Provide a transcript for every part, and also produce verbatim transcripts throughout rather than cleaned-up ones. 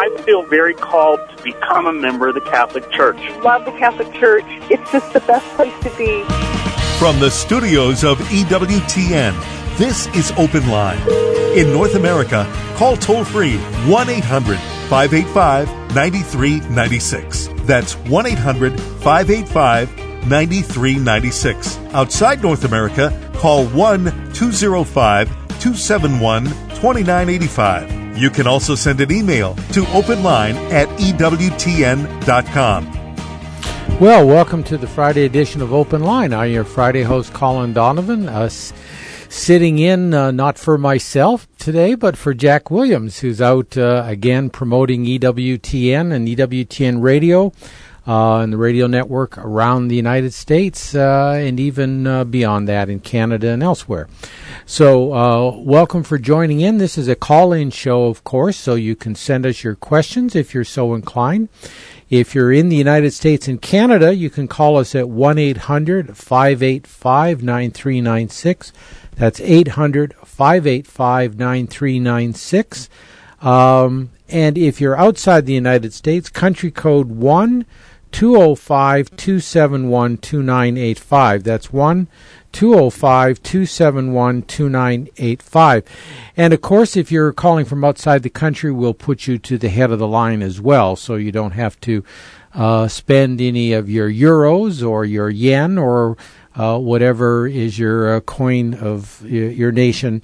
I feel very called to become a member of the Catholic Church. Love the Catholic Church. It's just the best place to be. From the studios of E W T N, this is Open Line. In North America, call toll-free one eight hundred five eight five nine three nine six. That's one eight hundred five eight five nine three nine six. Outside North America, call one two zero five two seven one two nine eight five. You can also send an email to openline at E W T N dot com. Well, welcome to the Friday edition of Open Line. I'm your Friday host, Colin Donovan, uh, s- sitting in uh, not for myself today, but for Jack Williams, who's out uh, again promoting E W T N and E W T N Radio uh, and the radio network around the United States uh, and even uh, beyond that in Canada and elsewhere. So uh, welcome for joining in. This is a call-in show, of course, so you can send us your questions if you're so inclined. If you're in the United States and Canada, you can call us at one eight hundred five eight five nine three nine six. That's eight hundred five eight five nine three nine six. Um, and if you're outside the United States, country code one two zero five two seven one two nine eight five. That's one two zero five two seven one two nine eight five. And of course, if you're calling from outside the country, we'll put you to the head of the line as well, so you don't have to uh, spend any of your euros or your yen or uh, whatever is your uh, coin of y- your nation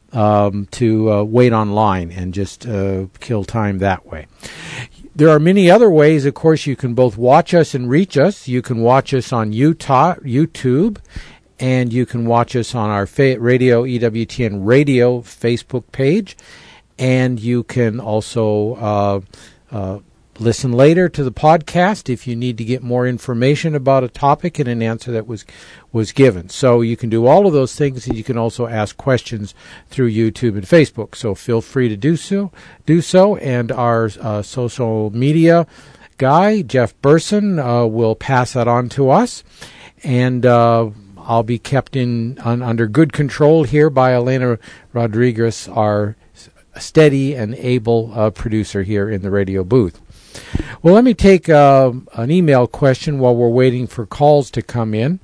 um, to uh, wait online and just uh, kill time that way. There are many other ways, of course, you can both watch us and reach us. You can watch us on Utah, YouTube, and you can watch us on our fa- radio, E W T N Radio Facebook page. And you can also uh, uh, listen later to the podcast if you need to get more information about a topic and an answer that was was given. So you can do all of those things, and you can also ask questions through YouTube and Facebook. So feel free to do so. Do so. And our uh, social media guy, Jeff Burson, uh, will pass that on to us. And uh I'll be kept in un, under good control here by Elena Rodriguez, our steady and able uh, producer here in the radio booth. Well, let me take uh, an email question while we're waiting for calls to come in.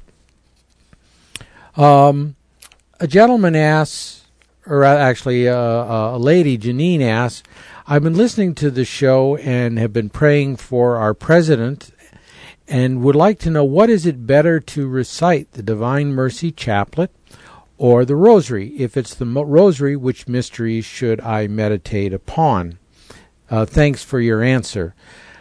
Um, a gentleman asks, or actually uh, a lady, Janine asks, I've been listening to the show and have been praying for our president and would like to know, what is it better to recite, the Divine Mercy Chaplet or the Rosary? If it's the Rosary, which mysteries should I meditate upon? Uh, thanks for your answer.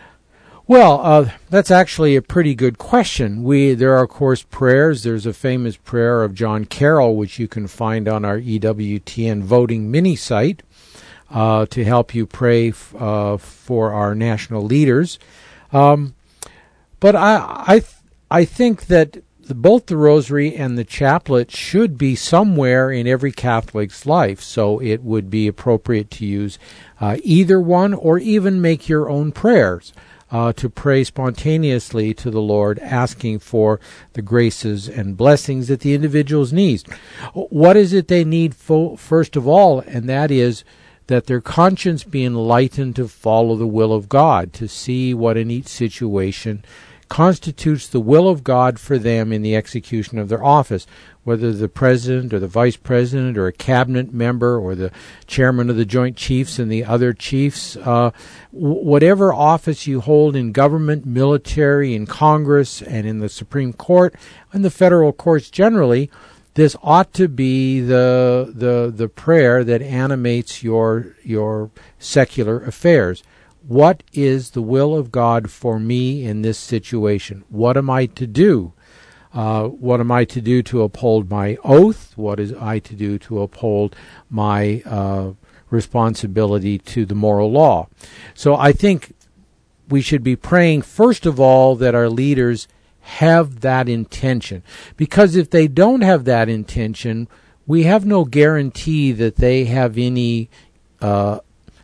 Well, uh, that's actually a pretty good question. We There are, of course, prayers. There's a famous prayer of John Carroll, which you can find on our E W T N voting mini site uh, to help you pray f- uh, for our national leaders. Um But I I, th- I think that the, both the Rosary and the Chaplet should be somewhere in every Catholic's life, so it would be appropriate to use uh, either one, or even make your own prayers uh, to pray spontaneously to the Lord, asking for the graces and blessings that the individuals need. What is it they need fo- first of all, and that is that their conscience be enlightened to follow the will of God, to see what in each situation constitutes the will of God for them in the execution of their office, whether the president or the vice president or a cabinet member or the chairman of the Joint Chiefs and the other chiefs, uh, w- whatever office you hold in government, military, in Congress, and in the Supreme Court, and the federal courts generally, this ought to be the the the prayer that animates your your secular affairs. What is the will of God for me in this situation? What am I to do? Uh, what am I to do to uphold my oath? What is I to do to uphold my uh, responsibility to the moral law? So I think we should be praying, first of all, that our leaders have that intention. Because if they don't have that intention, we have no guarantee that they have any uh,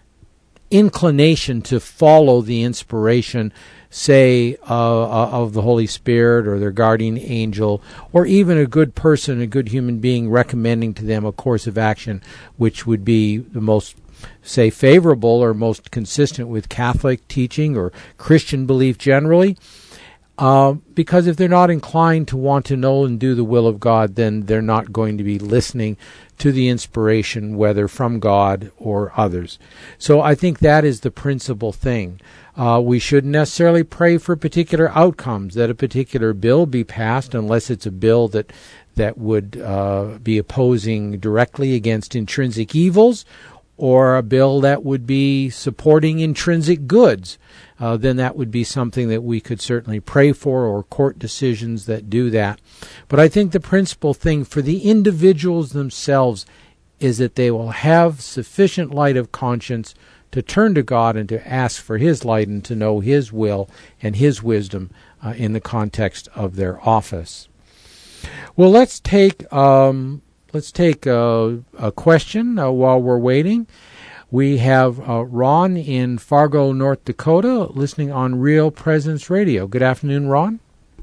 inclination to follow the inspiration, say, uh, of the Holy Spirit or their guardian angel, or even a good person, a good human being recommending to them a course of action which would be the most say, favorable or most consistent with Catholic teaching or Christian belief generally. Uh, because if they're not inclined to want to know and do the will of God, then they're not going to be listening to the inspiration, whether from God or others. So I think that is the principal thing. Uh, we shouldn't necessarily pray for particular outcomes, that a particular bill be passed, unless it's a bill that that would uh, be opposing directly against intrinsic evils, or a bill that would be supporting intrinsic goods. Uh, then that would be something that we could certainly pray for, or court decisions that do that. But I think the principal thing for the individuals themselves is that they will have sufficient light of conscience to turn to God and to ask for His light and to know His will and His wisdom uh, in the context of their office. Well, let's take um, let's take a, a question uh, while we're waiting. We have uh, Ron in Fargo, North Dakota, listening on Real Presence Radio. Good afternoon, Ron.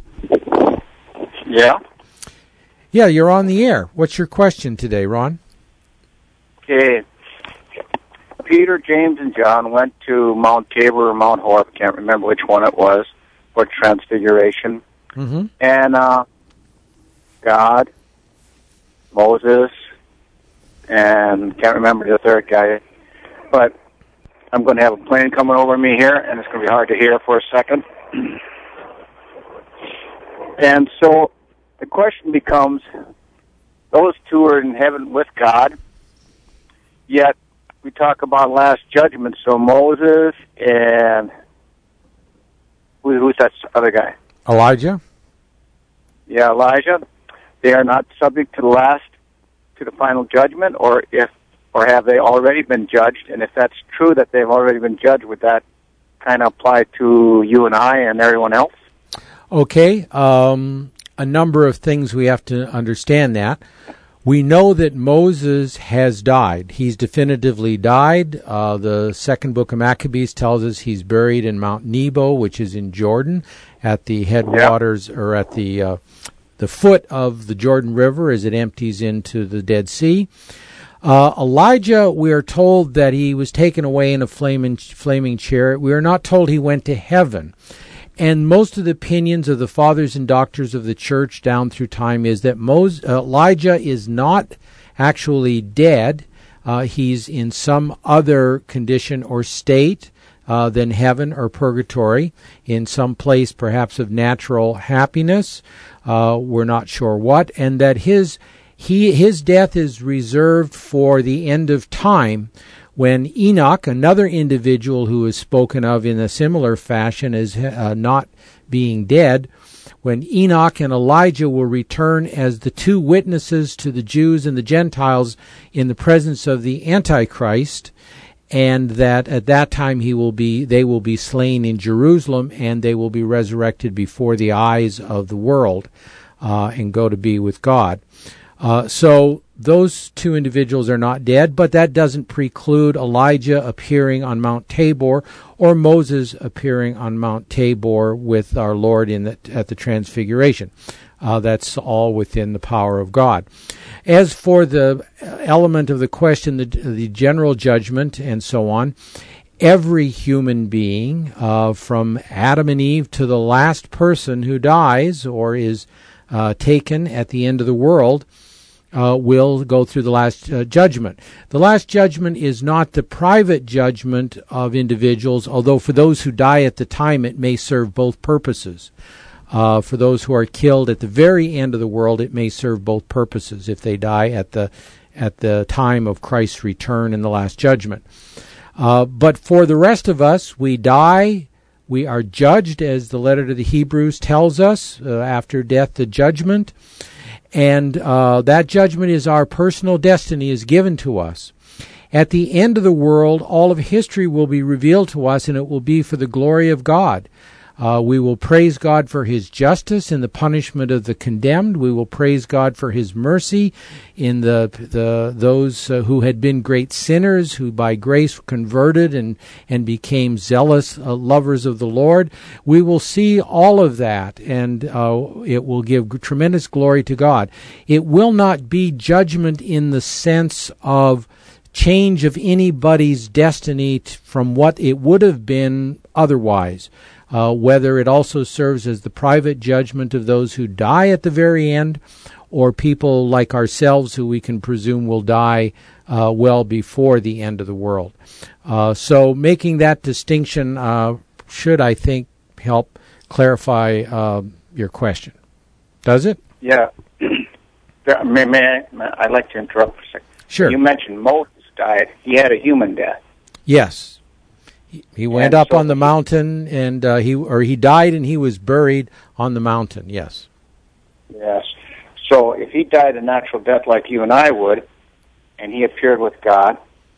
Yeah. Yeah, you're on the air. What's your question today, Ron? Okay. Peter, James, and John went to Mount Tabor or Mount Horeb, can't remember which one it was, for Transfiguration. Mm-hmm. And uh, God, Moses, and can't remember the third guy. But I'm going to have a plane coming over me here, and it's going to be hard to hear for a second. And so the question becomes, those two are in heaven with God, yet we talk about last judgment. So Moses and who, who's that other guy? Elijah? Yeah, Elijah. They are not subject to the last, to the final judgment, or if Or have they already been judged? And if that's true that they've already been judged, would that kind of apply to you and I and everyone else? Okay. Um, a number of things we have to understand that. We know that Moses has died. He's definitively died. Uh, the second book of Maccabees tells us he's buried in Mount Nebo, which is in Jordan, at the headwaters, yeah. or at the uh, the foot of the Jordan River as it empties into the Dead Sea. Uh, Elijah, we are told that he was taken away in a flaming, flaming chariot. We are not told he went to heaven. And most of the opinions of the fathers and doctors of the church down through time is that Moses, uh, Elijah is not actually dead. Uh, he's in some other condition or state uh, than heaven or purgatory, in some place perhaps of natural happiness. Uh, we're not sure what. And that his He, his death is reserved for the end of time, when Enoch, another individual who is spoken of in a similar fashion as uh, not being dead, when Enoch and Elijah will return as the two witnesses to the Jews and the Gentiles in the presence of the Antichrist, and that at that time he will be, they will be slain in Jerusalem, and they will be resurrected before the eyes of the world uh, and go to be with God. Uh, so those two individuals are not dead, but that doesn't preclude Elijah appearing on Mount Tabor or Moses appearing on Mount Tabor with our Lord in the, at the Transfiguration. Uh, that's all within the power of God. As for the element of the question, the, the general judgment and so on, every human being, uh, from Adam and Eve to the last person who dies or is uh, taken at the end of the world, Uh, will go through the last uh, judgment. The last judgment is not the private judgment of individuals, although for those who die at the time it may serve both purposes. Uh, for those who are killed at the very end of the world, it may serve both purposes if they die at the at the time of Christ's return in the last judgment. Uh, but for the rest of us, we die, we are judged, as the letter to the Hebrews tells us, uh, after death the judgment. And uh, that judgment is our personal destiny, is given to us. At the end of the world, all of history will be revealed to us, and it will be for the glory of God. Uh, we will praise God for His justice in the punishment of the condemned. We will praise God for His mercy in the the those uh, who had been great sinners, who by grace converted and, and became zealous uh, lovers of the Lord. We will see all of that, and uh, it will give tremendous glory to God. It will not be judgment in the sense of change of anybody's destiny t- from what it would have been otherwise. Uh, whether it also serves as the private judgment of those who die at the very end, or people like ourselves who we can presume will die uh, well before the end of the world. Uh, so making that distinction uh, should, I think, help clarify uh, your question. Does it? Yeah. may, may I, may, I'd like to interrupt for a second. Sure. You mentioned Moses died. He had a human death. Yes. He, he went and up so on the mountain, and uh, he or he died, and he was buried on the mountain. Yes. Yes. So if he died a natural death like you and I would, and he appeared with God,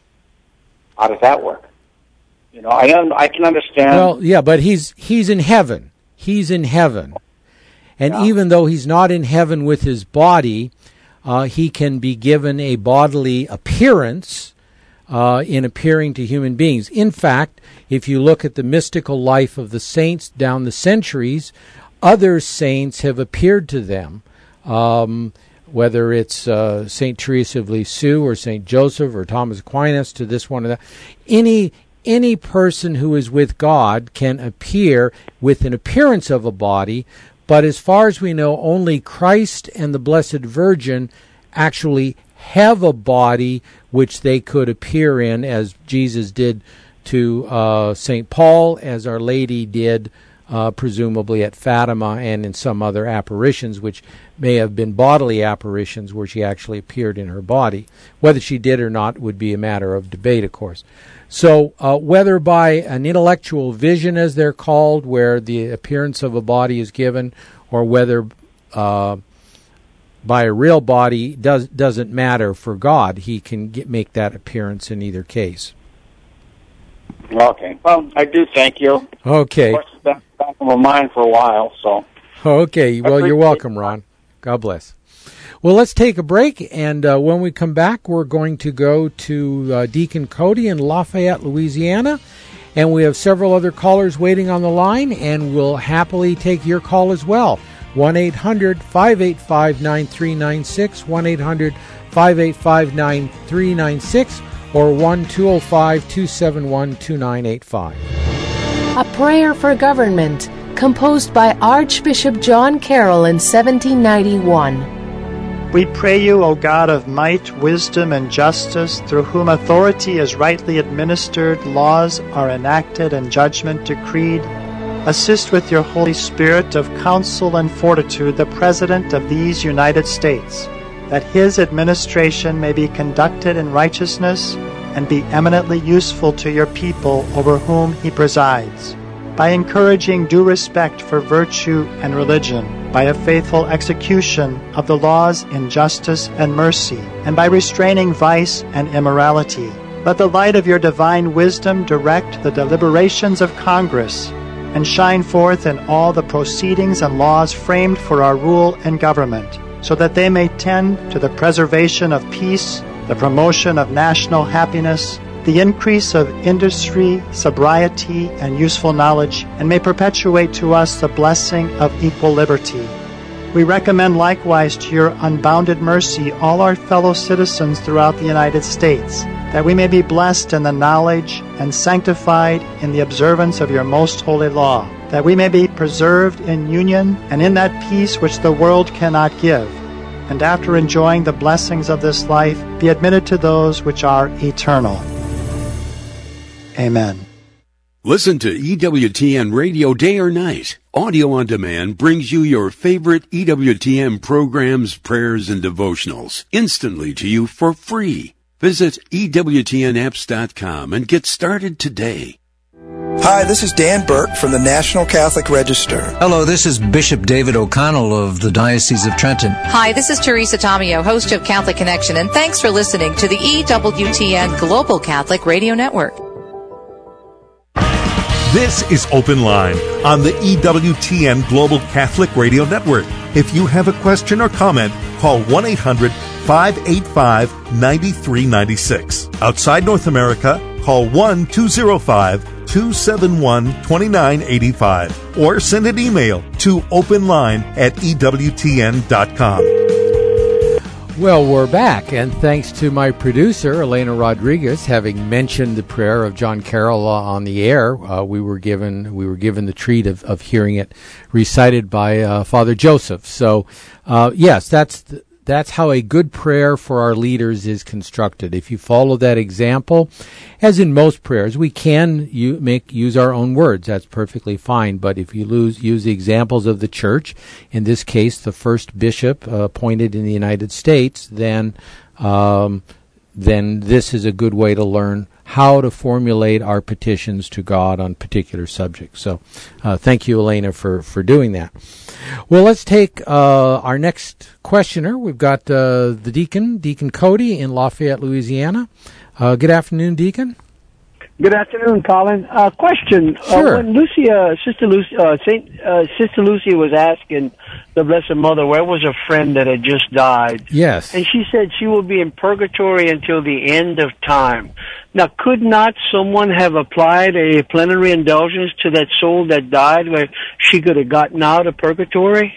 how does that work? You know, I un- I can understand. Well, yeah, but he's he's in heaven. He's in heaven, and Yeah. even though he's not in heaven with his body, uh, he can be given a bodily appearance uh, in appearing to human beings. In fact, if you look at the mystical life of the saints down the centuries, other saints have appeared to them. Um, whether it's uh, Saint Teresa of Lisieux or Saint Joseph or Thomas Aquinas, to this one or that, any any person who is with God can appear with an appearance of a body, but as far as we know, only Christ and the Blessed Virgin actually have a body which they could appear in, as Jesus did to uh, Saint Paul, as Our Lady did Uh, presumably at Fatima and in some other apparitions, which may have been bodily apparitions where she actually appeared in her body. Whether she did or not would be a matter of debate, of course. So uh, whether by an intellectual vision, as they're called, where the appearance of a body is given, or whether uh, by a real body, does, doesn't matter for God. He can get, make that appearance in either case. Okay. Well, I do thank you. Okay. Of course, it's been back of my mind for a while, so. Okay. Well, you're welcome, Ron. God bless. Well, let's take a break, and uh, when we come back, we're going to go to uh, Deacon Cody in Lafayette, Louisiana, and we have several other callers waiting on the line, and we'll happily take your call as well. one eight hundred five eight five nine three nine six, one eight hundred five eight five nine three nine six, or one two oh five two seven one two nine eight five. A Prayer for Government, composed by Archbishop John Carroll in seventeen ninety-one. We pray you, O God of might, wisdom, and justice, through whom authority is rightly administered, laws are enacted, and judgment decreed, assist with your Holy Spirit of counsel and fortitude the President of these United States, that his administration may be conducted in righteousness and be eminently useful to your people over whom he presides, by encouraging due respect for virtue and religion, by a faithful execution of the laws in justice and mercy, and by restraining vice and immorality. Let the light of your divine wisdom direct the deliberations of Congress and shine forth in all the proceedings and laws framed for our rule and government, so that they may tend to the preservation of peace, the promotion of national happiness, the increase of industry, sobriety, and useful knowledge, and may perpetuate to us the blessing of equal liberty. We recommend likewise to your unbounded mercy all our fellow citizens throughout the United States, that we may be blessed in the knowledge and sanctified in the observance of your most holy law, that we may be preserved in union and in that peace which the world cannot give, and after enjoying the blessings of this life, be admitted to those which are eternal. Amen. Listen to E W T N Radio day or night. Audio on Demand brings you your favorite E W T N programs, prayers, and devotionals instantly to you for free. Visit E W T N apps dot com and get started today. Hi, this is Dan Burke from the National Catholic Register. Hello, this is Bishop David O'Connell of the Diocese of Trenton. Hi, this is Teresa Tomeo, host of Catholic Connection, and thanks for listening to the E W T N Global Catholic Radio Network. This is Open Line on the E W T N Global Catholic Radio Network. If you have a question or comment, call one eight hundred five eight five nine three nine six. Outside North America, call one two oh five two seven one two nine eight five or send an email to openline at E W T N dot com. Well, we're back, and thanks to my producer, Elena Rodriguez, having mentioned the prayer of John Carroll uh, on the air, uh, we were given we were given the treat of, of hearing it recited by uh, Father Joseph. So, uh, yes, that's th- that's how a good prayer for our leaders is constructed. If you follow that example, as in most prayers, we can you make use our own words. That's perfectly fine. But if you lose, use the examples of the church, in this case, the first bishop uh, appointed in the United States, then um, then this is a good way to learn how to formulate our petitions to God on particular subjects. So uh, thank you, Elena, for, for doing that. Well, let's take uh, our next questioner. We've got uh, the Deacon, Deacon Cody in Lafayette, Louisiana. Uh, good afternoon, Deacon. Good afternoon, Colin. Uh, question. Sure. Uh, when Lucia, Sister Lucia, uh, Saint, uh, Sister Lucia was asking the Blessed Mother where was a friend that had just died. Yes. And she said she will be in purgatory until the end of time. Now, could not someone have applied a plenary indulgence to that soul that died where she could have gotten out of purgatory?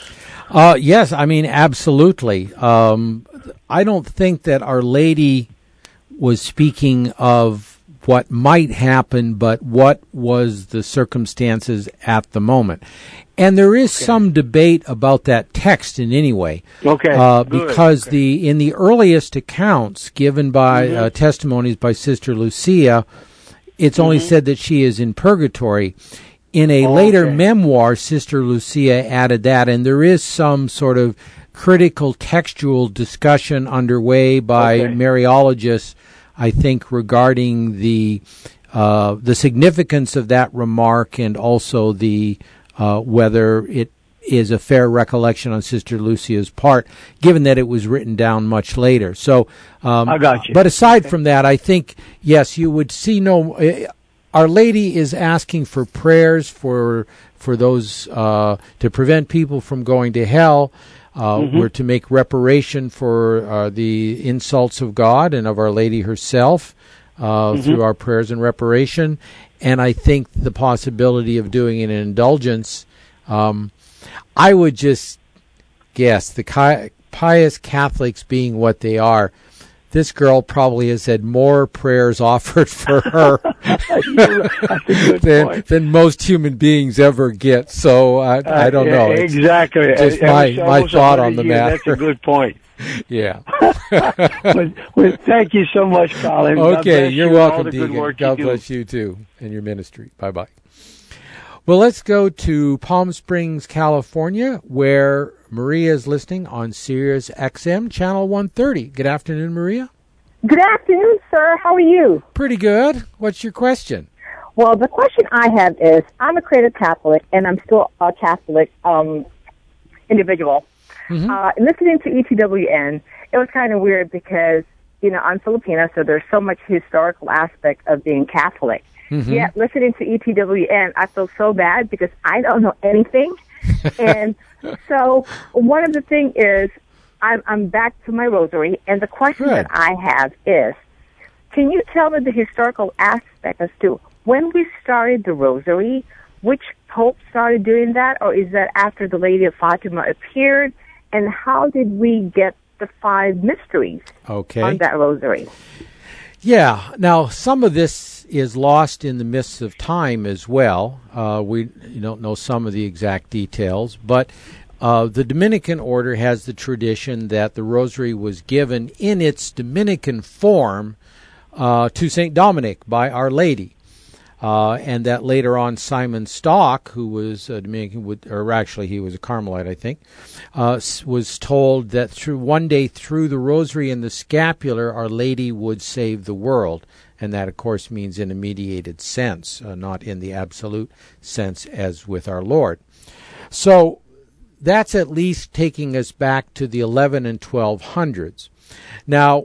Uh, yes, I mean, absolutely. Um, I don't think that Our Lady was speaking of what might happen, but what was the circumstances at the moment. And there is okay. some debate about that text in any way. Okay. Uh, because okay. the in the earliest accounts given by mm-hmm. uh, testimonies by Sister Lucia, it's mm-hmm. only said that she is in purgatory. In a oh, later okay. memoir, Sister Lucia added that, and there is some sort of critical textual discussion underway by okay. Mariologists, I think, regarding the uh, the significance of that remark and also the uh, whether it is a fair recollection on Sister Lucia's part, given that it was written down much later. So, um, I got you. But aside okay. from that, I think yes, you would see no. Uh, Our Lady is asking for prayers for for those uh, to prevent people from going to hell. Uh, mm-hmm. We're to make reparation for uh, the insults of God and of Our Lady herself uh, mm-hmm. through our prayers and reparation. And I think the possibility of doing an indulgence, um, I would just guess, the ki- pious Catholics being what they are, this girl probably has had more prayers offered for her than, than most human beings ever get. So I, I don't know. It's exactly. Just my, my thought on the matter. That's a good point. Yeah. well, well, thank you so much, Colin. Okay, you're you welcome, Deacon. God you bless you, too, and your ministry. Bye-bye. Well, let's go to Palm Springs, California, where Maria is listening on Sirius X M, Channel one thirty. Good afternoon, Maria. Good afternoon, sir. How are you? Pretty good. What's your question? Well, the question I have is, I'm a creative Catholic, and I'm still a Catholic um, individual. Mm-hmm. Uh, listening to E T W N, it was kind of weird because, you know, I'm Filipina, so there's so much historical aspect of being Catholic. Mm-hmm. Yet, listening to E T W N, I feel so bad because I don't know anything. And so one of the things is I'm, I'm back to my rosary, and the question Good. that I have is, can you tell me the historical aspect as to when we started the rosary, which pope started doing that, or is that after the Lady of Fatima appeared, and how did we get the five mysteries okay. on that rosary? Yeah. Now, some of this is lost in the mists of time as well. Uh, we you don't know some of the exact details, but uh, the Dominican order has the tradition that the rosary was given in its Dominican form uh, to Saint Dominic by Our Lady. Uh, and that later on Simon Stock, who was a Dominican, or actually he was a Carmelite, I think, uh, was told that through one day through the rosary and the scapular, Our Lady would save the world. And that, of course, means in a mediated sense, uh, not in the absolute sense as with our Lord. So that's at least taking us back to the eleven and twelve hundreds. Now,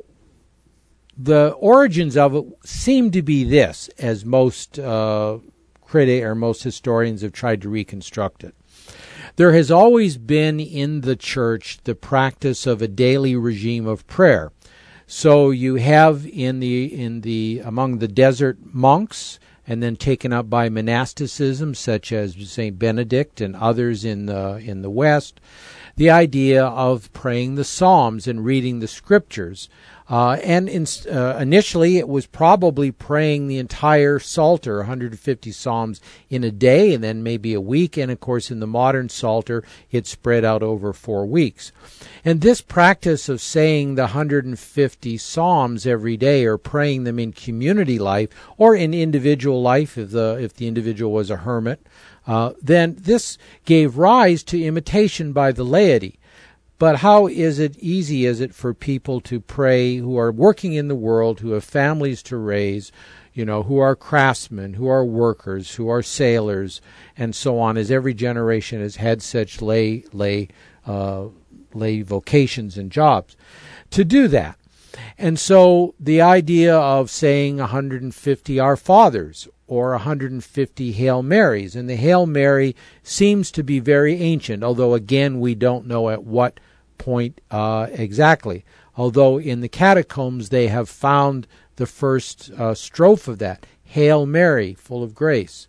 the origins of it seem to be this, as most uh, critics or most historians have tried to reconstruct it. There has always been in the church the practice of a daily regime of prayer. So you have in the in the among the desert monks and then taken up by monasticism, such as Saint Benedict and others in the in the West, the idea of praying the Psalms and reading the Scriptures. Uh, and in, uh, initially, it was probably praying the entire Psalter, one hundred fifty Psalms in a day, and then maybe a week. And, of course, in the modern Psalter, it's spread out over four weeks. And this practice of saying the one hundred fifty Psalms every day, or praying them in community life or in individual life, if the if the individual was a hermit, uh, then this gave rise to imitation by the laity. But how is it easy is it for people to pray who are working in the world, who have families to raise, you know, who are craftsmen, who are workers, who are sailors, and so on, as every generation has had such lay lay uh, lay vocations and jobs, to do that. And so the idea of saying one hundred fifty Our Fathers or one hundred fifty Hail Marys, and the Hail Mary seems to be very ancient, although again we don't know at what point uh, exactly. Although in the catacombs they have found the first uh, strophe of that, Hail Mary, full of grace.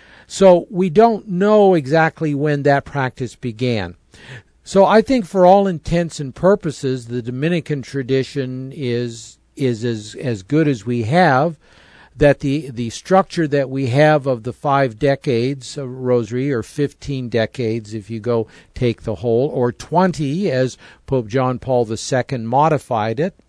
So we don't know exactly when that practice began. So I think for all intents and purposes, the Dominican tradition is is as, as good as we have, that the, the structure that we have of the five decades of Rosary, or fifteen decades if you go take the whole, or twenty as Pope John Paul the Second modified it,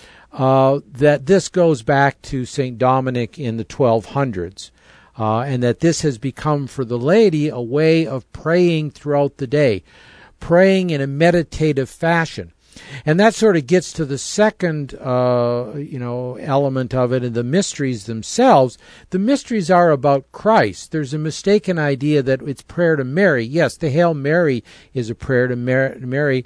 uh, that this goes back to Saint Dominic in the twelve hundreds. Uh, and that this has become for the laity a way of praying throughout the day, praying in a meditative fashion. And that sort of gets to the second, uh, you know, element of it, and the mysteries themselves. The mysteries are about Christ. There's a mistaken idea that it's prayer to Mary. Yes, the Hail Mary is a prayer to Mary,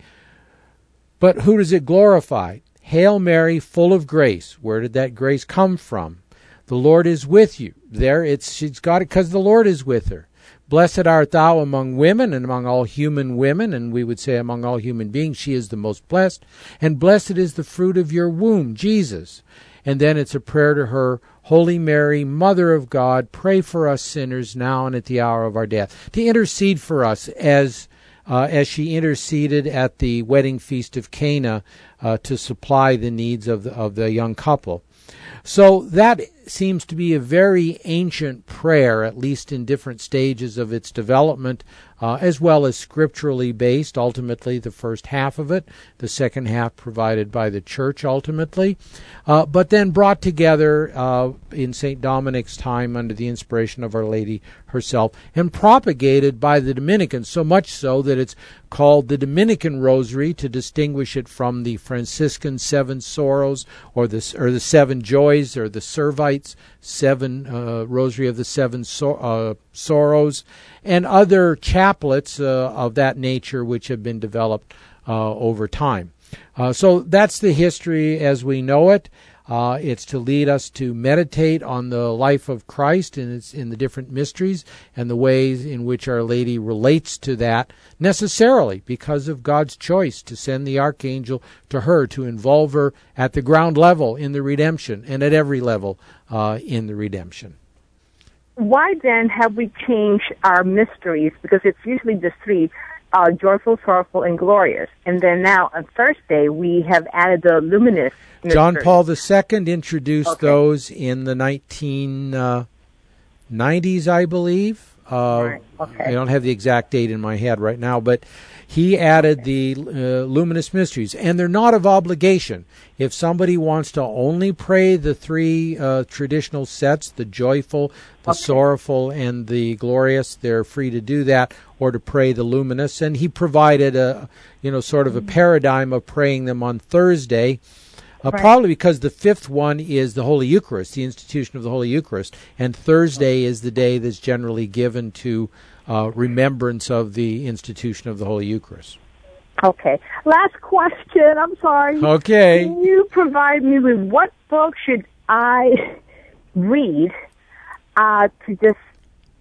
but who does it glorify? Hail Mary, full of grace. Where did that grace come from? The Lord is with you. There, it's she's got it because the Lord is with her. Blessed art thou among women, and among all human women, and we would say among all human beings, she is the most blessed. And blessed is the fruit of your womb, Jesus. And then it's a prayer to her, Holy Mary, Mother of God, pray for us sinners now and at the hour of our death. To intercede for us as uh, as she interceded at the wedding feast of Cana uh, to supply the needs of the, of the young couple. So that seems to be a very ancient prayer, at least in different stages of its development, uh, as well as scripturally based, ultimately the first half of it, the second half provided by the Church ultimately, uh, but then brought together uh, in Saint Dominic's time under the inspiration of Our Lady herself, and propagated by the Dominicans, so much so that it's called the Dominican Rosary to distinguish it from the Franciscan Seven Sorrows, or the, or the Seven Joys, or the Servites Seven uh, Rosary of the Seven so, uh, Sorrows, and other chaplets uh, of that nature which have been developed uh, over time. Uh, so that's the history as we know it. Uh, it's to lead us to meditate on the life of Christ and its in the different mysteries and the ways in which Our Lady relates to that necessarily because of God's choice to send the archangel to her to involve her at the ground level in the redemption and at every level uh, in the redemption. Why then have we changed our mysteries? Because it's usually the three, uh, joyful, sorrowful, and glorious. And then now on Thursday we have added the luminous mystery. John Paul the Second introduced okay. those in the nineteen nineties, I believe. Uh, right. okay. I don't have the exact date in my head right now, but he added okay. the uh, luminous mysteries, and they're not of obligation. If somebody wants to only pray the three uh, traditional sets, the joyful, the okay. sorrowful, and the glorious, they're free to do that, or to pray the luminous. And he provided a, you know, sort of a paradigm of praying them on Thursday. Uh, right. Probably because the fifth one is the Holy Eucharist, the institution of the Holy Eucharist, and Thursday is the day that's generally given to uh, remembrance of the institution of the Holy Eucharist. Okay. Last question. I'm sorry. Okay. Can you provide me with what book should I read uh, to just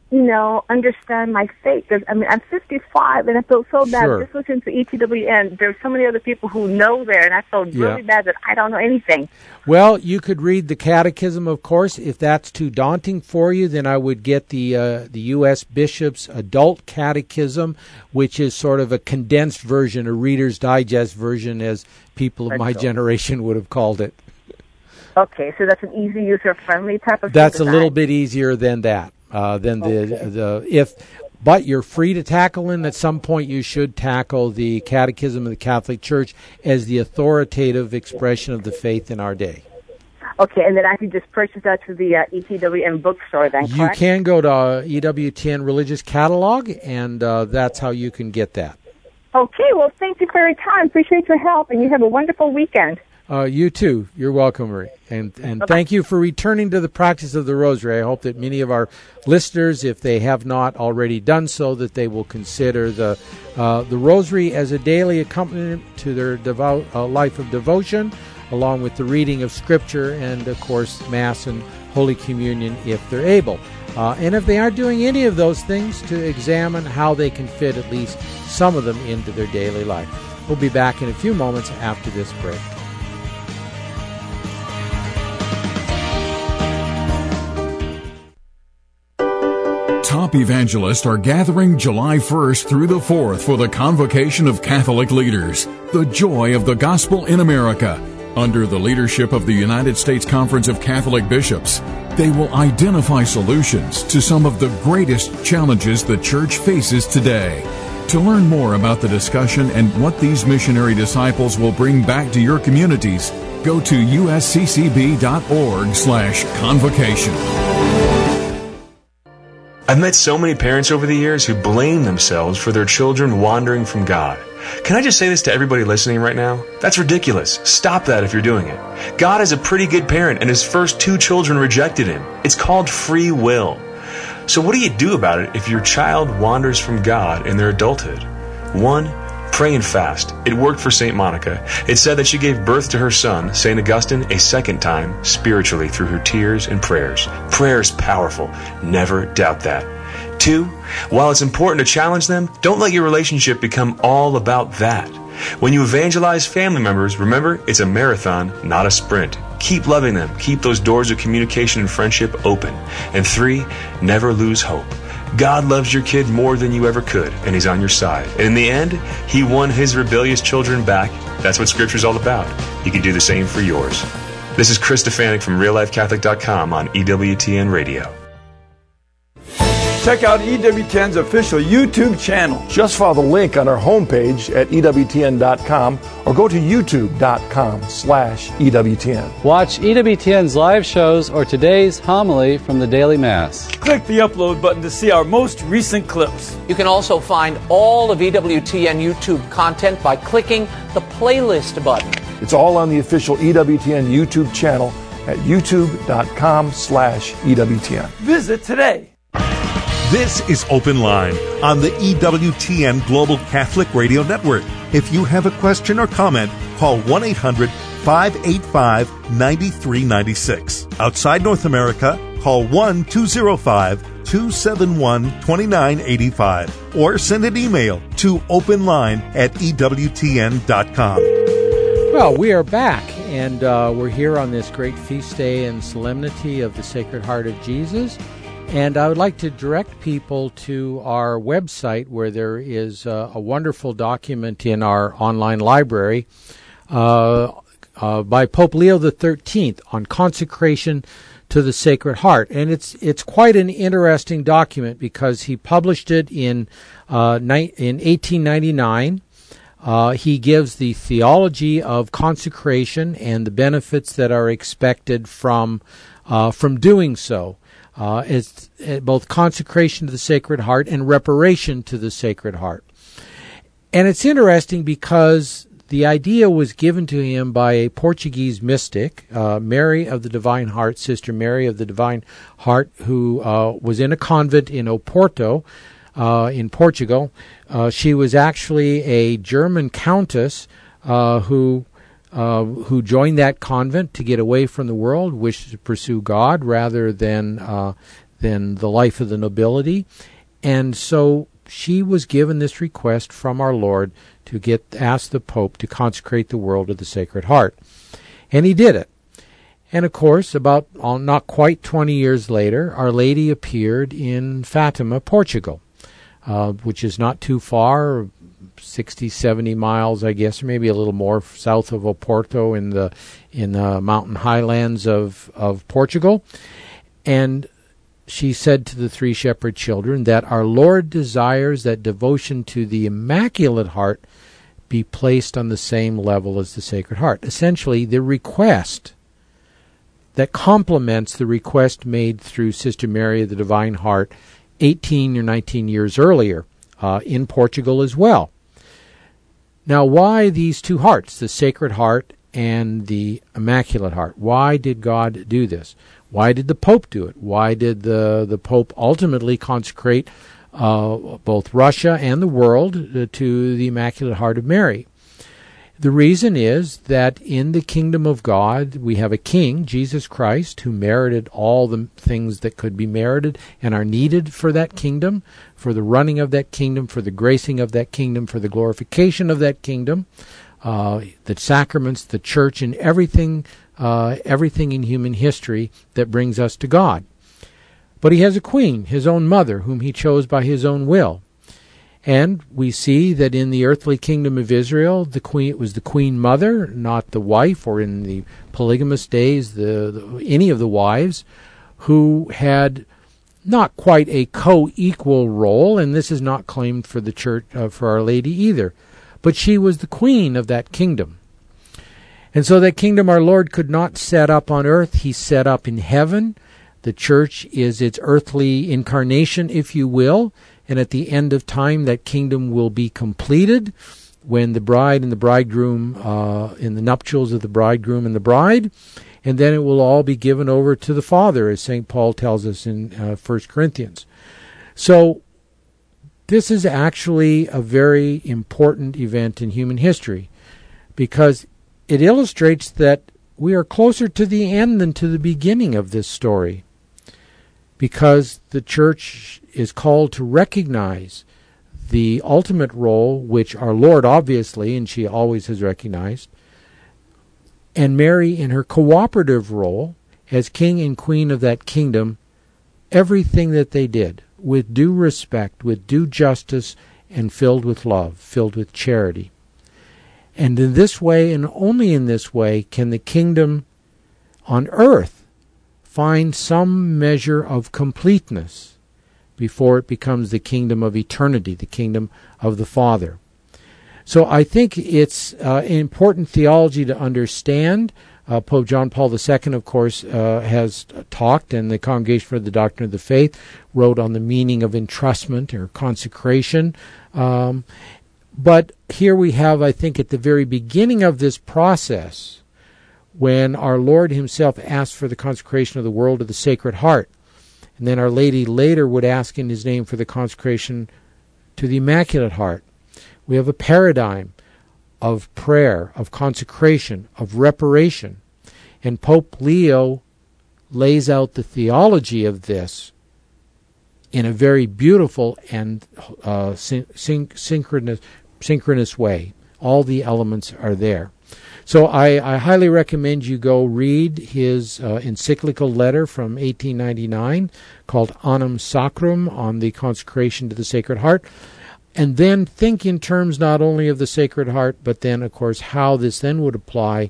you know, understand my faith. There's, I mean, I'm fifty-five, and I feel so bad. Sure. Just listening to E T W N, there's so many other people who know there, and I feel Yeah. really bad that I don't know anything. Well, you could read the Catechism, of course. If that's too daunting for you, then I would get the uh, the U S Bishop's Adult Catechism, which is sort of a condensed version, a Reader's Digest version, as people of That's my cool. generation would have called it. Okay, so that's an easy, user-friendly type of That's a thing. little bit easier than that. Uh, than the Okay. the if, but you're free to tackle, and at some point you should tackle the Catechism of the Catholic Church as the authoritative expression of the faith in our day. Okay, and then I can just purchase that through the uh, E T W N bookstore then, You correct? can go to uh, E W T N Religious Catalog, and uh, that's how you can get that. Okay, well, thank you for your time. Appreciate your help, and you have a wonderful weekend. Uh, you too. You're welcome, Marie. And and thank you for returning to the practice of the Rosary. I hope that many of our listeners, if they have not already done so, that they will consider the uh, the Rosary as a daily accompaniment to their devout uh, life of devotion, along with the reading of Scripture and, of course, Mass and Holy Communion if they're able. Uh, and if they aren't doing any of those things, to examine how they can fit at least some of them into their daily life. We'll be back in a few moments after this break. Top evangelists are gathering July first through the fourth for the Convocation of Catholic Leaders, the Joy of the Gospel in America. Under the leadership of the United States Conference of Catholic Bishops, they will identify solutions to some of the greatest challenges the Church faces today. To learn more about the discussion and what these missionary disciples will bring back to your communities, go to u s c c b dot org slash convocation. I've met so many parents over the years who blame themselves for their children wandering from God. Can I just say this to everybody listening right now? That's ridiculous. Stop that if you're doing it. God is a pretty good parent, and his first two children rejected him. It's called free will. So what do you do about it if your child wanders from God in their adulthood? One, pray and fast. It worked for Saint Monica. It said that she gave birth to her son, Saint Augustine, a second time, spiritually through her tears and prayers. Prayer is powerful. Never doubt that. Two, while it's important to challenge them, don't let your relationship become all about that. When you evangelize family members, remember, it's a marathon, not a sprint. Keep loving them. Keep those doors of communication and friendship open. And three, never lose hope. God loves your kid more than you ever could, and he's on your side. And in the end, he won his rebellious children back. That's what Scripture's all about. He can do the same for yours. This is Chris Stefanik from real life catholic dot com on E W T N Radio. Check out E W T N's official YouTube channel. Just follow the link on our homepage at E W T N dot com or go to YouTube dot com slash E W T N. Watch E W T N's live shows or today's homily from the Daily Mass. Click the upload button to see our most recent clips. You can also find all of E W T N YouTube content by clicking the playlist button. It's all on the official E W T N YouTube channel at YouTube dot com slash E W T N. Visit today. This is Open Line on the E W T N Global Catholic Radio Network. If you have a question or comment, call one eight hundred five eight five nine three nine six. Outside North America, call one two zero five two seven one two nine eight five or send an email to openline at E W T N dot com. Well, we are back, and uh, we're here on this great feast day and solemnity of the Sacred Heart of Jesus. And I would like to direct people to our website, where there is uh, a wonderful document in our online library uh, uh, by Pope Leo the thirteenth on consecration to the Sacred Heart. And it's it's quite an interesting document because he published it in uh, ni- in eighteen ninety-nine. Uh, he gives the theology of consecration and the benefits that are expected from uh, from doing so. Uh, it's uh, both consecration to the Sacred Heart and reparation to the Sacred Heart. And it's interesting because the idea was given to him by a Portuguese mystic, uh, Mary of the Divine Heart, Sister Mary of the Divine Heart, who uh, was in a convent in Oporto, uh, in Portugal. Uh, she was actually a German countess uh, who Uh, who joined that convent to get away from the world, wished to pursue God rather than uh, than the life of the nobility. And so she was given this request from our Lord to get ask the Pope to consecrate the world to the Sacred Heart. And he did it. And of course, about uh, not quite twenty years later, Our Lady appeared in Fatima, Portugal, uh, which is not too far, sixty, seventy miles, I guess, or maybe a little more south of Oporto in the in the mountain highlands of, of Portugal. And she said to the three shepherd children that our Lord desires that devotion to the Immaculate Heart be placed on the same level as the Sacred Heart. Essentially, the request that complements the request made through Sister Mary of the Divine Heart eighteen or nineteen years earlier uh, in Portugal as well. Now, why these two hearts, the Sacred Heart and the Immaculate Heart? Why did God do this? Why did the Pope do it? Why did the, the Pope ultimately consecrate uh, both Russia and the world uh, to the Immaculate Heart of Mary? The reason is that in the kingdom of God, we have a king, Jesus Christ, who merited all the things that could be merited and are needed for that kingdom, for the running of that kingdom, for the gracing of that kingdom, for the glorification of that kingdom, uh, the sacraments, the church, and everything, uh, everything in human history that brings us to God. But he has a queen, his own mother, whom he chose by his own will. And we see that in the earthly kingdom of Israel, the queen it was the queen mother, not the wife, or in the polygamous days, the, the any of the wives, who had not quite a co-equal role, and this is not claimed for the church uh, for Our Lady either, but she was the queen of that kingdom. And so that kingdom our Lord could not set up on earth; he set up in heaven. The church is its earthly incarnation, if you will. And at the end of time, that kingdom will be completed when the bride and the bridegroom, uh, in the nuptials of the bridegroom and the bride, and then it will all be given over to the Father, as Saint Paul tells us in uh, First Corinthians. So this is actually a very important event in human history, because it illustrates that we are closer to the end than to the beginning of this story, because the church is called to recognize the ultimate role which our Lord obviously, and she always has recognized, and Mary in her cooperative role as king and queen of that kingdom, everything that they did with due respect, with due justice, and filled with love, filled with charity. And in this way, and only in this way, can the kingdom on earth find some measure of completeness before it becomes the kingdom of eternity, the kingdom of the Father. So I think it's uh, an important theology to understand. Uh, Pope John Paul the Second, of course, uh, has talked, and the Congregation for the Doctrine of the Faith wrote on the meaning of entrustment or consecration. Um, but here we have, I think, at the very beginning of this process, when our Lord himself asked for the consecration of the world to the Sacred Heart, and then Our Lady later would ask in his name for the consecration to the Immaculate Heart. We have a paradigm of prayer, of consecration, of reparation. And Pope Leo lays out the theology of this in a very beautiful and uh, syn- syn- synchronous, synchronous way. All the elements are there. So I, I highly recommend you go read his uh, encyclical letter from eighteen ninety-nine called Annum Sacrum, on the consecration to the Sacred Heart, and then think in terms not only of the Sacred Heart, but then, of course, how this then would apply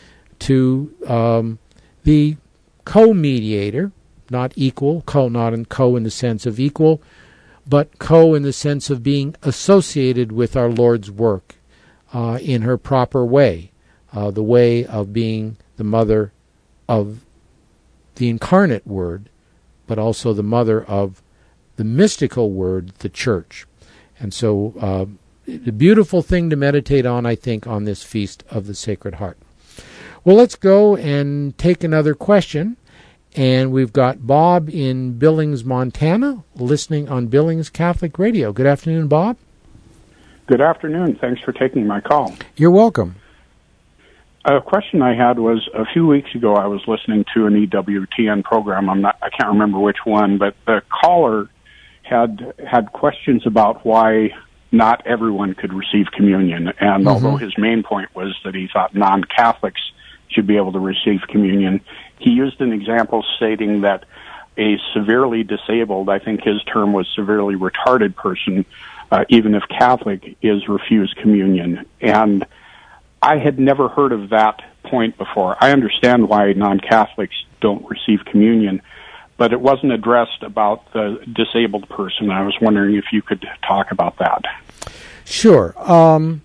to um, the co-mediator, not equal, co not in co in the sense of equal, but co in the sense of being associated with our Lord's work uh, in her proper way. Uh, the way of being the mother of the incarnate Word, but also the mother of the mystical Word, the Church. And so uh, the beautiful thing to meditate on, I think, on this Feast of the Sacred Heart. Well, let's go and take another question. And we've got Bob in Billings, Montana, listening on Billings Catholic Radio. Good afternoon, Bob. Good afternoon. Thanks for taking my call. You're welcome. A question I had was a few weeks ago I was listening to an E W T N program. I'm not, I can't remember which one, but the caller had had questions about why not everyone could receive communion. And mm-hmm. although his main point was that he thought non-Catholics should be able to receive communion, he used an example stating that a severely disabled, I think his term was severely retarded person, uh, even if Catholic, is refused communion. And I had never heard of that point before. I understand why non-Catholics don't receive communion, but it wasn't addressed about the disabled person. I was wondering if you could talk about that. Sure. Um,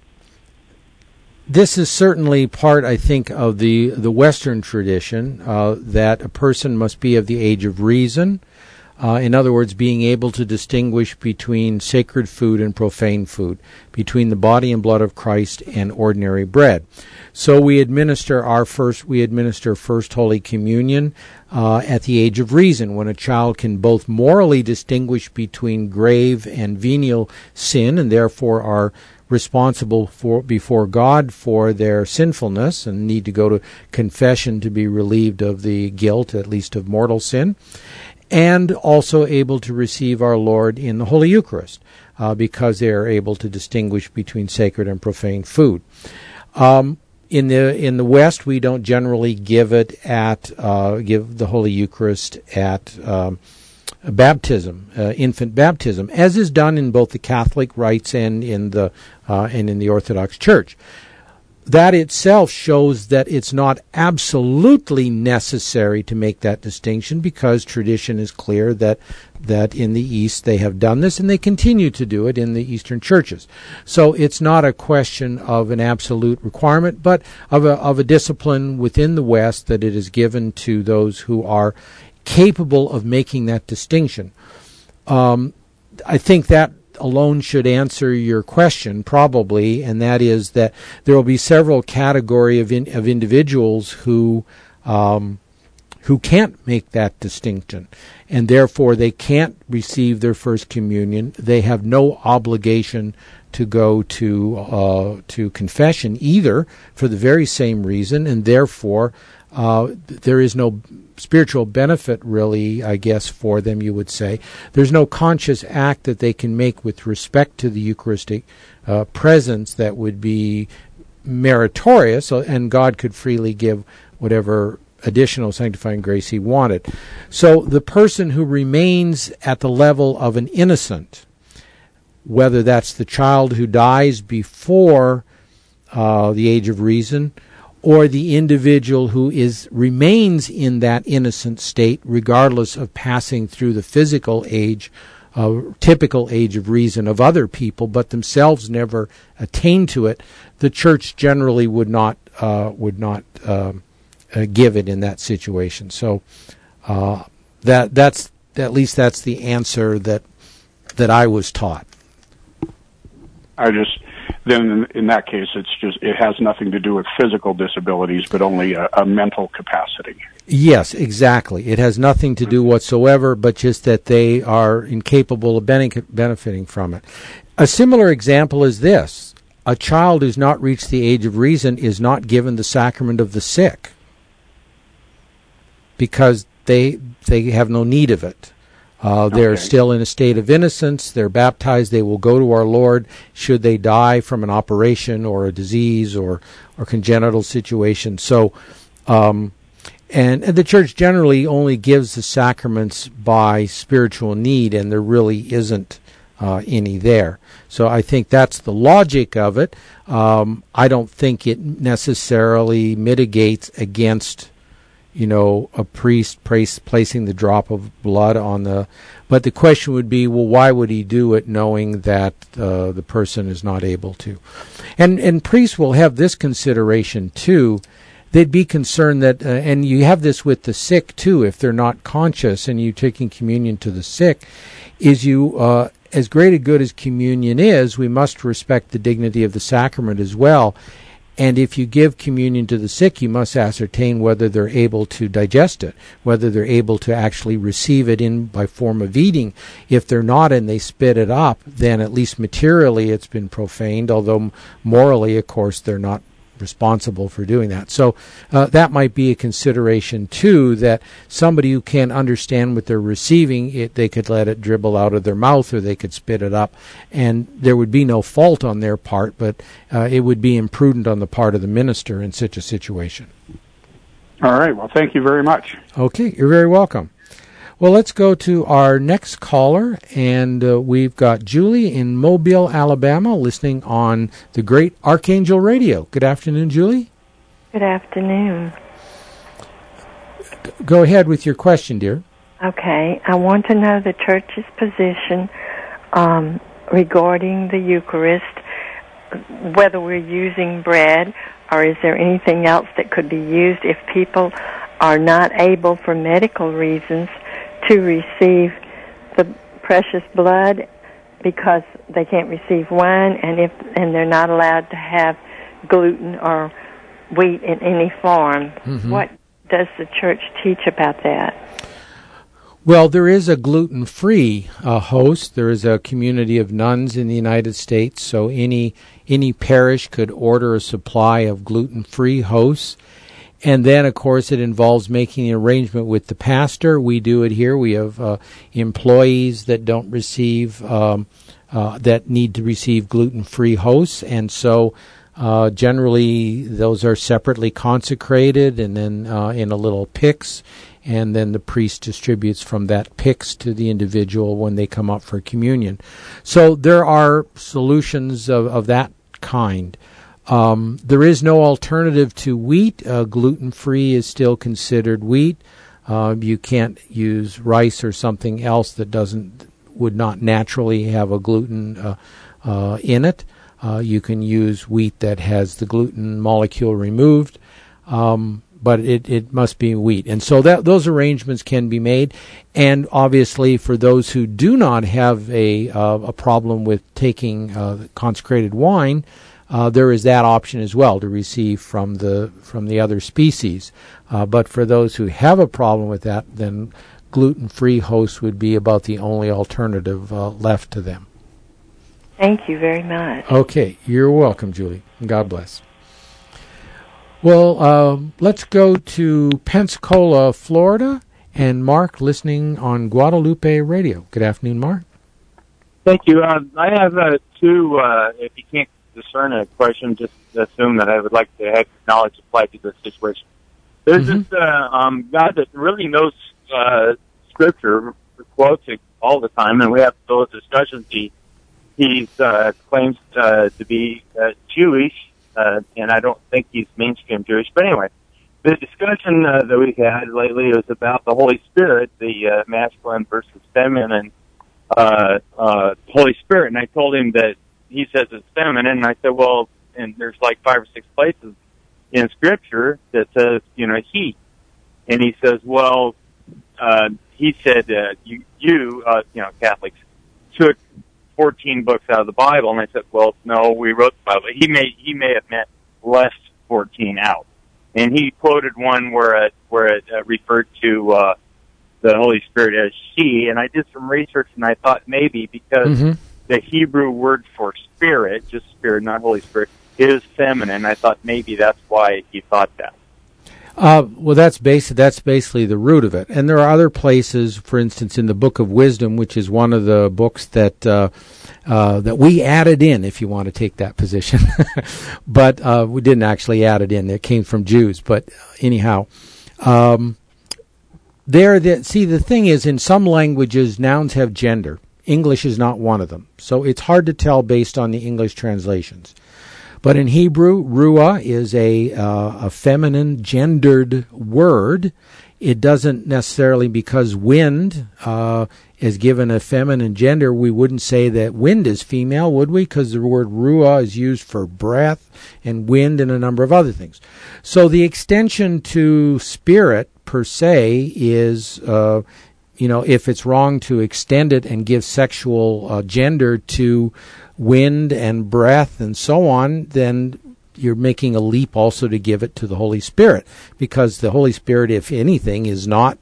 this is certainly part, I think, of the, the Western tradition, uh, that a person must be of the age of reason. Uh, in other words, being able to distinguish between sacred food and profane food, between the body and blood of Christ and ordinary bread. So we administer our first, we administer First Holy Communion uh, at the age of reason, when a child can both morally distinguish between grave and venial sin, and therefore are responsible for before God for their sinfulness and need to go to confession to be relieved of the guilt, at least of mortal sin, and also able to receive our Lord in the Holy Eucharist, uh, because they are able to distinguish between sacred and profane food. Um, in the in the West, we don't generally give it at uh, give the Holy Eucharist at um, baptism, uh, infant baptism, as is done in both the Catholic rites and in the uh, and in the Orthodox Church. That itself shows that it's not absolutely necessary to make that distinction, because tradition is clear that that in the East they have done this, and they continue to do it in the Eastern churches. So it's not a question of an absolute requirement, but of a, of a discipline within the West that it is given to those who are capable of making that distinction. Um, I think that alone should answer your question, probably, and that is that there will be several category of in, of individuals who um, who can't make that distinction, and therefore they can't receive their first communion. They have no obligation to go to uh, to confession either, for the very same reason, and therefore uh, there is no spiritual benefit, really, I guess, for them, you would say. There's no conscious act that they can make with respect to the Eucharistic uh, presence that would be meritorious, and God could freely give whatever additional sanctifying grace he wanted. So the person who remains at the level of an innocent, whether that's the child who dies before uh, the age of reason, or the individual who is remains in that innocent state regardless of passing through the physical age, uh, typical age of reason of other people, but themselves never attain to it, the Church generally would not uh, would not uh, uh, give it in that situation. So uh, that that's at least that's the answer that that I was taught. I just. Then in that case, it's just it has nothing to do with physical disabilities, but only a, a mental capacity. Yes, exactly. It has nothing to do whatsoever, but just that they are incapable of benefiting from it. A similar example is this. A child who's not reached the age of reason is not given the sacrament of the sick because they they have no need of it. Uh, they're okay. Still in a state of innocence. They're baptized. They will go to our Lord should they die from an operation or a disease or, or congenital situation. So, um, and, and the Church generally only gives the sacraments by spiritual need, and there really isn't uh, any there. So I think that's the logic of it. Um, I don't think it necessarily mitigates against, you know, a priest place, placing the drop of blood on the... But the question would be, well, why would he do it knowing that uh, the person is not able to? And and priests will have this consideration, too. They'd be concerned that, uh, and you have this with the sick, too, if they're not conscious and you're taking communion to the sick, is you... Uh, as great a good as communion is, we must respect the dignity of the sacrament as well. And if you give communion to the sick, you must ascertain whether they're able to digest it, whether they're able to actually receive it in by form of eating. If they're not and they spit it up, then at least materially it's been profaned, although morally, of course, they're not responsible for doing that. So uh, that might be a consideration too, that somebody who can't understand what they're receiving, it, they could let it dribble out of their mouth or they could spit it up, and there would be no fault on their part, but uh, it would be imprudent on the part of the minister in such a situation. All right. Well, thank you very much. Okay, you're very welcome. Well, let's go to our next caller, and uh, we've got Julie in Mobile, Alabama, listening on the great Archangel Radio. Good afternoon, Julie. Good afternoon. G- go ahead with your question, dear. Okay, I want to know the church's position um, regarding the Eucharist, whether we're using bread, or is there anything else that could be used if people are not able, for medical reasons, to receive the precious blood because they can't receive wine, and if and they're not allowed to have gluten or wheat in any form. Mm-hmm. What does the church teach about that? Well, there is a gluten-free uh, host. There is a community of nuns in the United States, so any any parish could order a supply of gluten-free hosts. And then, of course, it involves making an arrangement with the pastor. We do it here. We have uh, employees that don't receive, um, uh, that need to receive gluten-free hosts. And so uh, generally those are separately consecrated and then uh, in a little pyx. And then the priest distributes from that pyx to the individual when they come up for communion. So there are solutions of, of that kind. Um, there is no alternative to wheat. Uh, gluten-free is still considered wheat. Uh, you can't use rice or something else that doesn't would not naturally have a gluten uh, uh, in it. Uh, you can use wheat that has the gluten molecule removed, um, but it, it must be wheat. And so that those arrangements can be made. And obviously, for those who do not have a uh, a problem with taking uh, consecrated wine, Uh, there is that option as well to receive from the from the other species. Uh, but for those who have a problem with that, then gluten-free hosts would be about the only alternative uh, left to them. Thank you very much. Okay, you're welcome, Julie. God bless. Well, uh, let's go to Pensacola, Florida, and Mark listening on Guadalupe Radio. Good afternoon, Mark. Thank you. Uh, I have uh, two, uh, if you can't discern a question, just assume that I would like to have knowledge applied to this situation. There's mm-hmm. this uh, um, guy that really knows uh, Scripture, quotes it all the time, and we have those discussions. He he's, uh, claims uh, to be uh, Jewish, uh, and I don't think he's mainstream Jewish. But anyway, the discussion uh, that we had lately was about the Holy Spirit, the uh, masculine versus feminine uh, uh, Holy Spirit, and I told him that he says it's feminine, and I said, well, and there's like five or six places in Scripture that says, you know, he. And he says, well, uh, he said, uh, you, you, uh, you know, Catholics took fourteen books out of the Bible, and I said, well, no, we wrote the Bible. He may, he may have meant left fourteen out. And he quoted one where it, where it uh, referred to, uh, the Holy Spirit as she, and I did some research, and I thought maybe because mm-hmm. the Hebrew word for spirit, just spirit, not Holy Spirit, is feminine. I thought maybe that's why he thought that. Uh, well, that's basi- that's basically the root of it. And there are other places, for instance, in the Book of Wisdom, which is one of the books that uh, uh, that we added in, if you want to take that position. But uh, we didn't actually add it in. It came from Jews. But anyhow, um, there. The, see, the thing is, in some languages, nouns have gender. English is not one of them. So it's hard to tell based on the English translations. But in Hebrew, ruah is a, uh, a feminine gendered word. It doesn't necessarily, because wind uh, is given a feminine gender, we wouldn't say that wind is female, would we? Because the word ruah is used for breath and wind and a number of other things. So the extension to spirit, per se, is... Uh, You know, if it's wrong to extend it and give sexual uh, gender to wind and breath and so on, then you're making a leap also to give it to the Holy Spirit, because the Holy Spirit, if anything, is not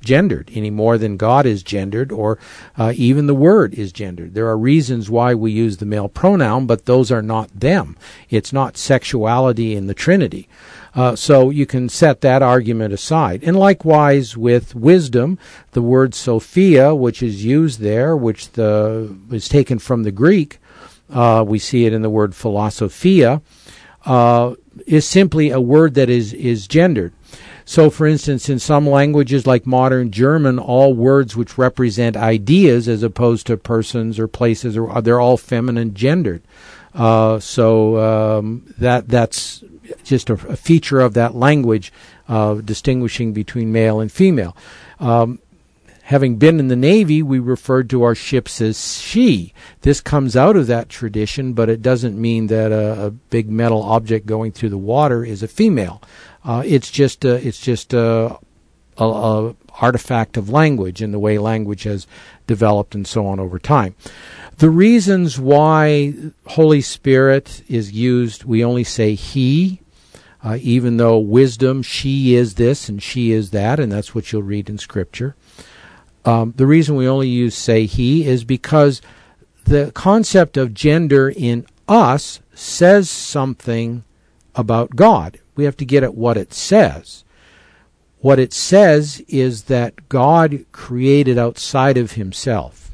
gendered any more than God is gendered, or uh, even the word is gendered. There are reasons why we use the male pronoun, but those are not them. It's not sexuality in the Trinity. Uh, so you can set that argument aside. And likewise with wisdom, the word Sophia, which is used there, which the is taken from the Greek, uh, we see it in the word philosophia, uh, is simply a word that is, is gendered. So, for instance, in some languages like modern German, all words which represent ideas as opposed to persons or places, or they're all feminine gendered. Uh, so um, that that's just a, a feature of that language, uh, distinguishing between male and female. Um, having been in the Navy, we referred to our ships as she. This comes out of that tradition, but it doesn't mean that a, a big metal object going through the water is a female. Uh, it's just a, it's just a, a, a artifact of language and the way language has developed and so on over time. The reasons why Holy Spirit is used, we only say he, uh, even though wisdom, she is this and she is that, and that's what you'll read in Scripture. Um, the reason we only use say he is because the concept of gender in us says something about God. We have to get at what it says. What it says is that God created outside of himself.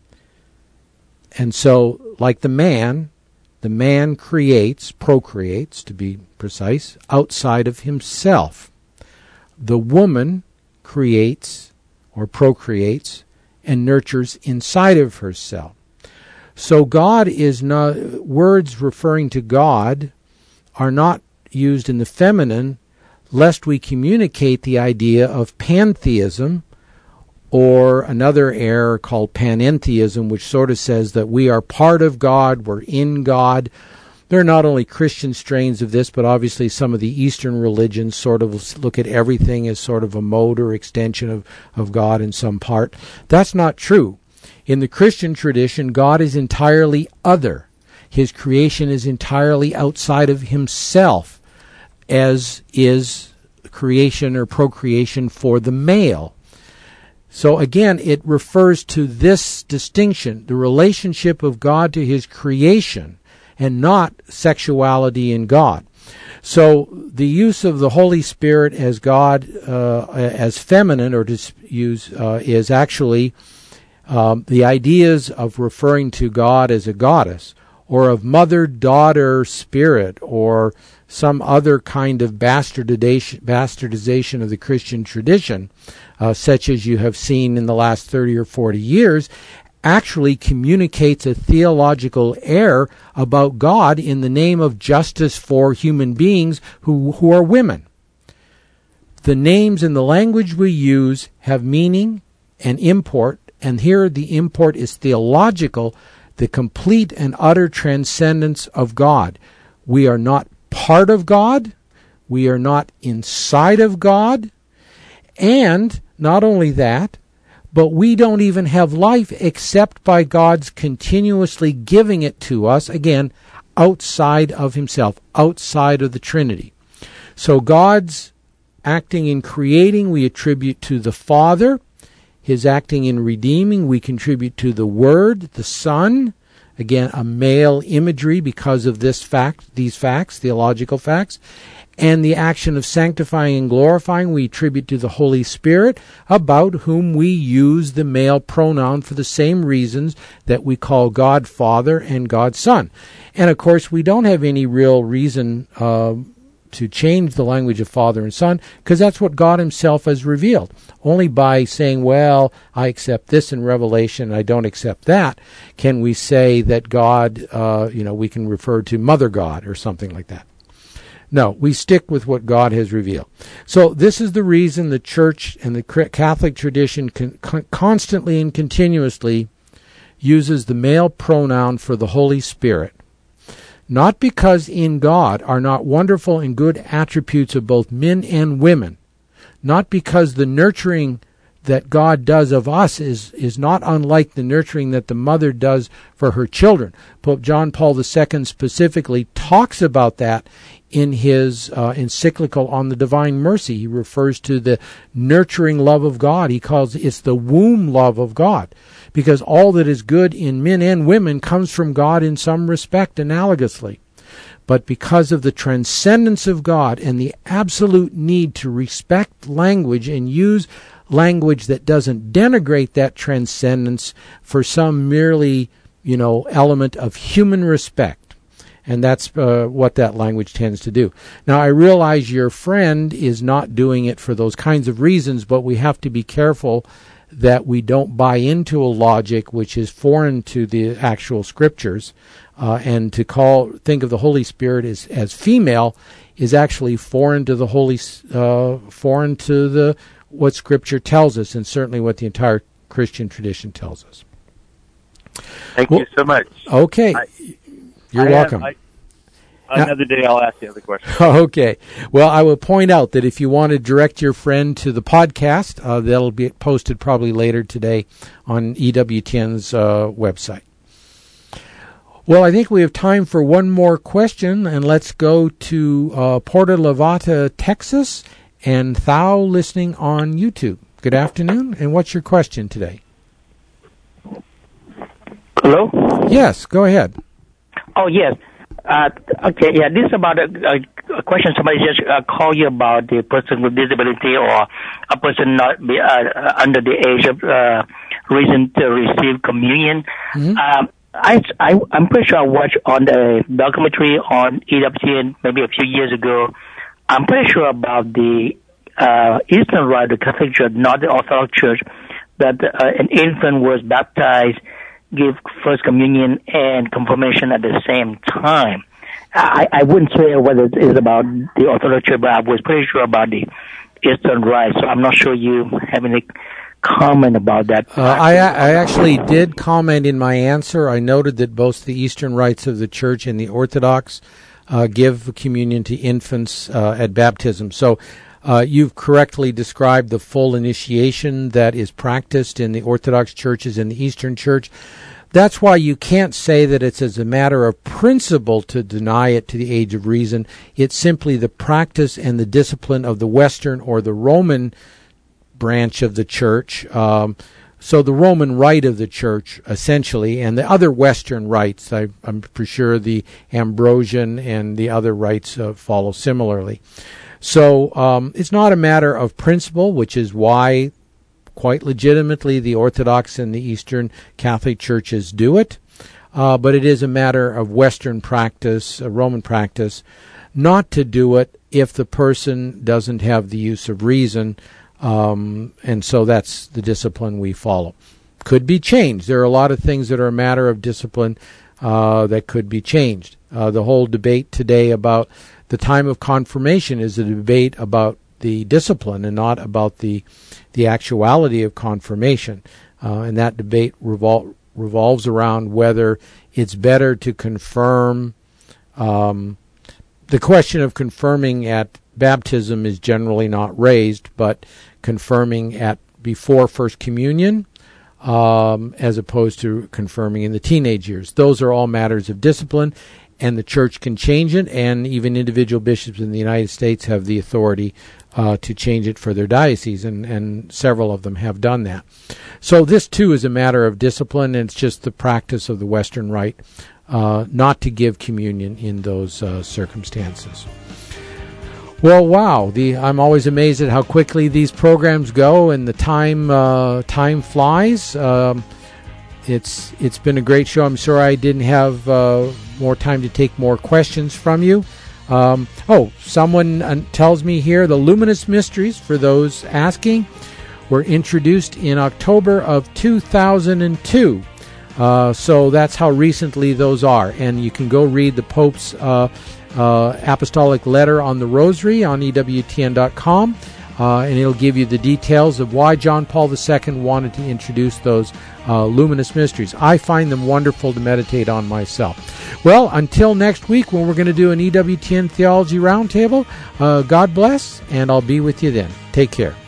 And so, like the man, the man creates, procreates, to be precise, outside of himself. The woman creates or procreates and nurtures inside of herself. So God is not, words referring to God are not used in the feminine, lest we communicate the idea of pantheism, or another error called panentheism, which sort of says that we are part of God, we're in God. There are not only Christian strains of this, but obviously some of the Eastern religions sort of look at everything as sort of a mode or extension of, of God in some part. That's not true. In the Christian tradition, God is entirely other. His creation is entirely outside of himself, as is creation or procreation for the male. So again, it refers to this distinction, the relationship of God to his creation, and not sexuality in God. So the use of the Holy Spirit as God, uh, as feminine, or to use, uh, is actually um, the ideas of referring to God as a goddess, or of mother-daughter spirit, or some other kind of bastardization, bastardization of the Christian tradition, uh, such as you have seen in the last thirty or forty years, actually communicates a theological error about God in the name of justice for human beings who, who are women. The names in the language we use have meaning and import, and here the import is theological, the complete and utter transcendence of God. We are not part of God, we are not inside of God, and not only that, but we don't even have life except by God's continuously giving it to us, again, outside of himself, outside of the Trinity. So God's acting in creating we attribute to the Father. His acting in redeeming we contribute to the Word, the Son. Again, a male imagery because of this fact, these facts, theological facts. And the action of sanctifying and glorifying we attribute to the Holy Spirit, about whom we use the male pronoun for the same reasons that we call God Father and God Son. And of course, we don't have any real reason uh, to change the language of Father and Son, because that's what God himself has revealed. Only by saying, well, I accept this in Revelation, I don't accept that, can we say that God, uh, you know, we can refer to Mother God or something like that. No, we stick with what God has revealed. So this is the reason the Church and the Catholic tradition con- con- constantly and continuously uses the male pronoun for the Holy Spirit. Not because in God are not wonderful and good attributes of both men and women. Not because the nurturing that God does of us is, is not unlike the nurturing that the mother does for her children. Pope John Paul the Second specifically talks about that in his uh, encyclical on the divine mercy. He refers to the nurturing love of God. He calls it's the womb love of God, because all that is good in men and women comes from God in some respect analogously. But because of the transcendence of God and the absolute need to respect language and use language that doesn't denigrate that transcendence for some merely, you know, element of human respect. And that's uh, what that language tends to do. Now, I realize your friend is not doing it for those kinds of reasons, but we have to be careful that we don't buy into a logic which is foreign to the actual scriptures. Uh, and to call, think of the Holy Spirit as, as female is actually foreign to the Holy, uh, foreign to the what Scripture tells us, and certainly what the entire Christian tradition tells us. Thank well, you so much. Okay. I, You're I welcome. Have, I, another day I'll ask you the question. Okay. Well, I will point out that if you want to direct your friend to the podcast, uh, that'll be posted probably later today on E W T N's uh, website. Well, I think we have time for one more question, and let's go to uh, Porta Levata, Texas, and Thou listening on YouTube. Good afternoon, and what's your question today? Hello? Yes, go ahead. Oh, yes. Uh, okay, yeah, this is about a, a, a question somebody just uh, called you about the person with disability or a person not be, uh, under the age of uh, reason to receive communion. Mm-hmm. Um, I, I, I'm pretty sure I watched on the documentary on E W T N maybe a few years ago. I'm pretty sure about the uh, Eastern Rite, the Catholic Church, not the Orthodox Church, that uh, an infant was baptized, give First Communion and confirmation at the same time. I, I wouldn't say whether it is about the Orthodox Church, but I was pretty sure about the Eastern Rite, so I'm not sure you have any comment about that. Uh, I, I actually did comment in my answer. I noted that both the Eastern rites of the Church and the Orthodox uh, give communion to infants uh, at baptism. So uh, you've correctly described the full initiation that is practiced in the Orthodox churches and the Eastern Church. That's why you can't say that it's as a matter of principle to deny it to the age of reason. It's simply the practice and the discipline of the Western or the Roman branch of the church. Um, so the Roman rite of the church, essentially, and the other Western rites, I, I'm for sure the Ambrosian and the other rites uh, follow similarly. So um, it's not a matter of principle, which is why, quite legitimately, the Orthodox and the Eastern Catholic churches do it. Uh, but it is a matter of Western practice, uh, Roman practice, not to do it if the person doesn't have the use of reason. Um, and so that's the discipline we follow. Could be changed. There are a lot of things that are a matter of discipline uh, that could be changed. Uh, the whole debate today about the time of confirmation is a debate about the discipline and not about the the actuality of confirmation. Uh, and that debate revol- revolves around whether it's better to confirm. Um, the question of confirming at baptism is generally not raised, but confirming at before First Communion, um, as opposed to confirming in the teenage years. Those are all matters of discipline, and the church can change it, and even individual bishops in the United States have the authority uh, to change it for their diocese, and, and several of them have done that. So this, too, is a matter of discipline, and it's just the practice of the Western Rite uh, not to give communion in those uh, circumstances. Well, wow! The, I'm always amazed at how quickly these programs go, and the time uh, time flies. Um, it's it's been a great show. I'm sorry I didn't have uh, more time to take more questions from you. Um, oh, someone uh, tells me here the Luminous Mysteries, for those asking, were introduced in October of two thousand two. Uh, so that's how recently those are, and you can go read the Pope's Uh, Uh, apostolic letter on the Rosary on E W T N dot com, uh, and it'll give you the details of why John Paul the Second wanted to introduce those uh, luminous mysteries. I find them wonderful to meditate on myself. Well, until next week when we're going to do an E W T N Theology Roundtable, uh, God bless, and I'll be with you then. Take care.